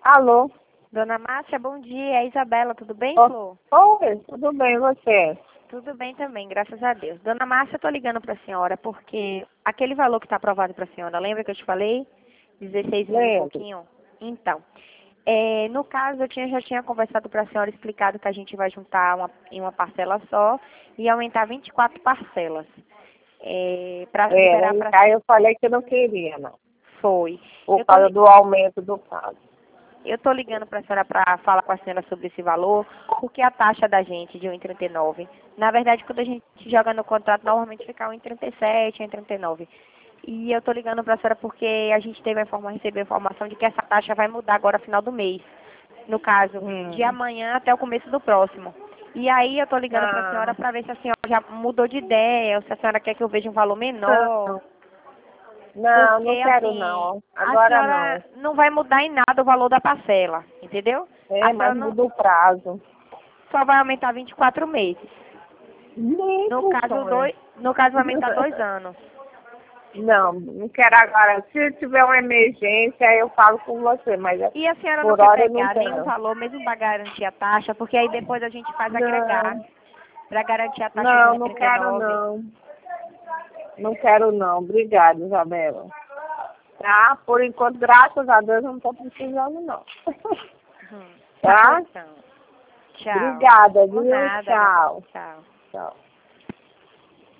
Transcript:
Alô? Dona Márcia, bom dia. É a Isabela, tudo bem, Oh, Flor? oi, tudo bem, e você? Tudo bem também, graças a Deus. Dona Márcia, eu tô ligando para a senhora porque aquele valor que está aprovado para a senhora, lembra que eu te falei? 16 mil e Lembro. pouquinho? Então, no caso, já tinha conversado para a senhora, explicado que a gente vai juntar em uma parcela só e aumentar 24 parcelas. Para liberar para... Aí eu falei que não queria, não, Foi. por Eu tô, causa do aumento do prazo. Eu estou ligando para a senhora para falar com a senhora sobre esse valor, porque a taxa da gente de 1,39, na verdade, quando a gente joga no contrato, normalmente fica 1,37, 1,39. E eu estou ligando para a senhora porque a gente recebeu a informação de que essa taxa vai mudar agora no final do mês. No caso, de amanhã até o começo do próximo. E aí eu estou ligando para a senhora Não, para ver se a senhora já mudou de ideia, ou se a senhora quer que eu veja um valor menor. não, não, Porque, não quero assim, não, a agora não. senhora não vai mudar em nada o valor da parcela, entendeu? A Mas senhora não, muda o prazo. só vai aumentar 24 meses. Nem No por caso, sonho. vai aumentar 2 anos. Não, não quero agora. Se tiver uma emergência, eu falo com você, mas E a senhora não por quer hora eu não pegar nenhum quero. valor, mesmo para garantir a taxa, porque aí depois a gente faz agregar, Não, para garantir a taxa de não, não quero 1,39. não. Não quero não. Obrigada, Isabela. Tá? Por enquanto, graças a Deus, eu não estou precisando não. Tá bom, Tá? então. Tchau. Obrigada, Por viu? nada, Tchau. tchau. Tchau.